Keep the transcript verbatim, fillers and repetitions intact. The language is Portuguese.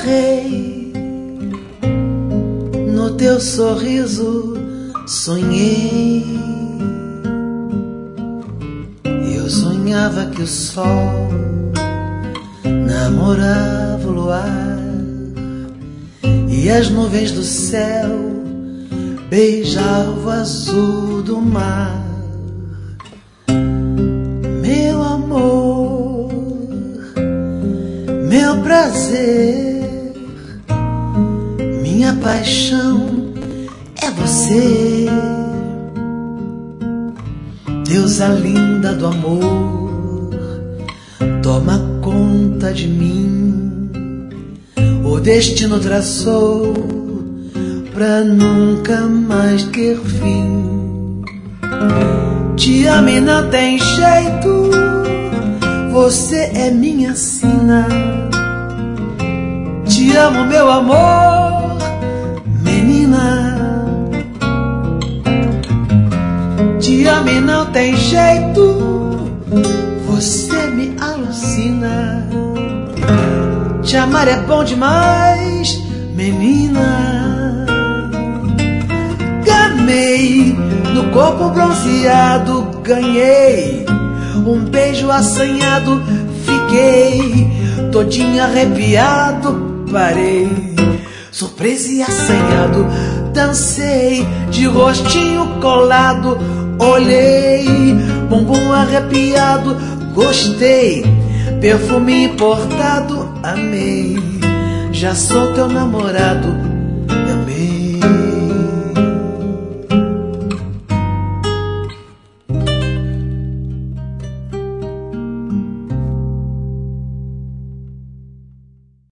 agarrei, no teu sorriso sonhei. Eu sonhava que o sol namorava o luar e as nuvens do céu beijavam o azul do mar. Meu amor, meu prazer, minha paixão é você. Deusa linda do amor, toma conta de mim. O destino traçou pra nunca mais ter fim. Te amo e não tem jeito, você é minha sina. Te amo, meu amor, menina. Te amo e não tem jeito, você me alucina. Te amar é bom demais, menina. Gamei no corpo bronzeado, ganhei um beijo assanhado, fiquei todinho arrepiado, parei surpreso e assanhado, dancei de rostinho colado, olhei, bumbum arrepiado, gostei, perfume importado, amei, já sou teu namorado.